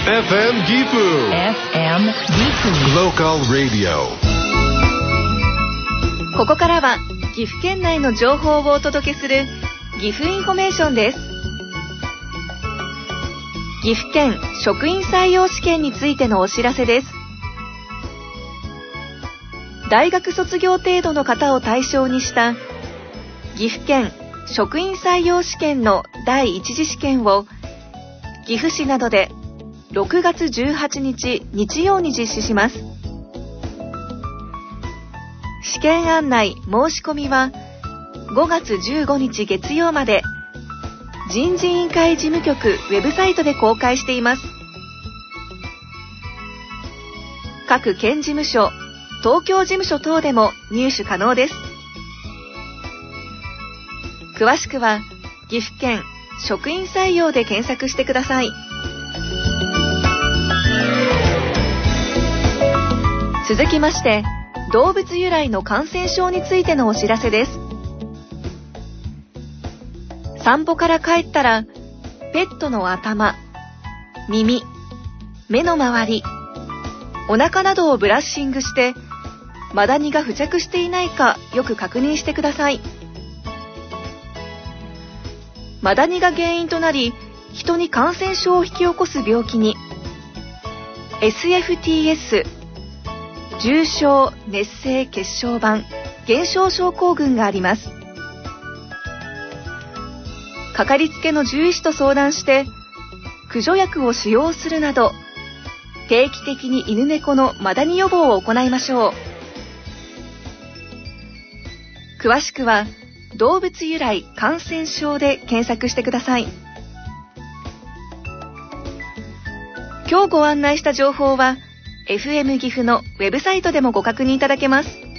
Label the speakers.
Speaker 1: FM ギフ
Speaker 2: FM ギフ
Speaker 1: Local Radio。
Speaker 3: ここからは岐阜県内の情報をお届けする岐阜インフォメーションです。岐阜県職員採用試験についてのお知らせです。大学卒業程度の方を対象にした岐阜県職員採用試験の第一次試験を岐阜市などで6月18日日曜に実施します。試験案内申し込みは5月15日月曜まで人事委員会事務局ウェブサイトで公開しています。各県事務所、東京事務所等でも入手可能です。詳しくは岐阜県職員採用で検索してください。続きまして動物由来の感染症についてのお知らせです。散歩から帰ったらペットの頭、耳、目の周り、お腹などをブラッシングしてマダニが付着していないかよく確認してください。マダニが原因となり人に感染症を引き起こす病気に SFTS 重症熱性血小板減少症候群があります。かかりつけの獣医師と相談して駆除薬を使用するなど定期的に犬猫のマダニ予防を行いましょう。詳しくは動物由来感染症で検索してください。今日ご案内した情報は FM 岐阜のウェブサイトでもご確認いただけます。